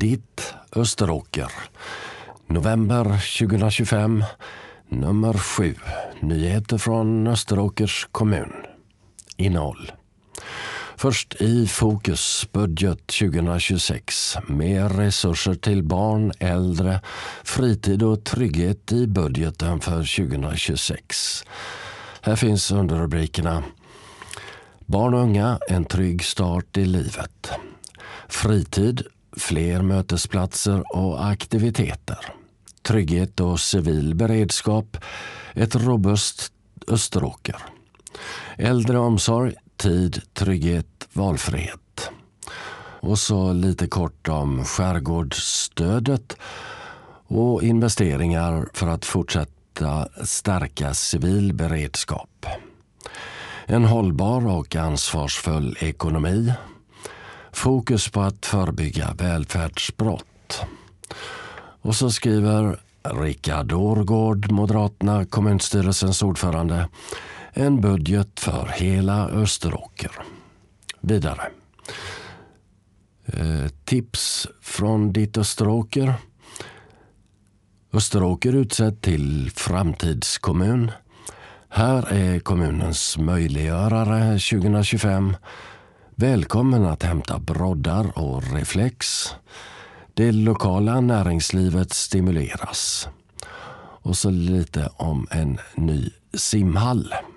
Ditt Österåker. November 2025, nummer 7. Nyheter från Österåkers kommun. Innehåll. Först i fokus budget 2026. Mer resurser till barn, äldre, fritid och trygghet i budgeten för 2026. Här finns underrubrikerna: Barn och unga, en trygg start i livet. Fritid, fler mötesplatser och aktiviteter. Trygghet och civil beredskap, ett robust Österåker. Äldreomsorg, tid, trygghet, valfrihet. Och så lite kort om skärgårdsstödet och investeringar för att fortsätta stärka civil beredskap. En hållbar och ansvarsfull ekonomi. Fokus på att förebygga välfärdsbrott. Och så skriver Rickard Årgård, Moderaterna, kommunstyrelsens ordförande, en budget för hela Österåker. Vidare. Tips från ditt Österåker. Österåker utsedd till framtidskommun. Här är kommunens möjliggörare 2025. Välkommen att hämta broddar och reflex. Det lokala näringslivet stimuleras. Och så lite om en ny simhall.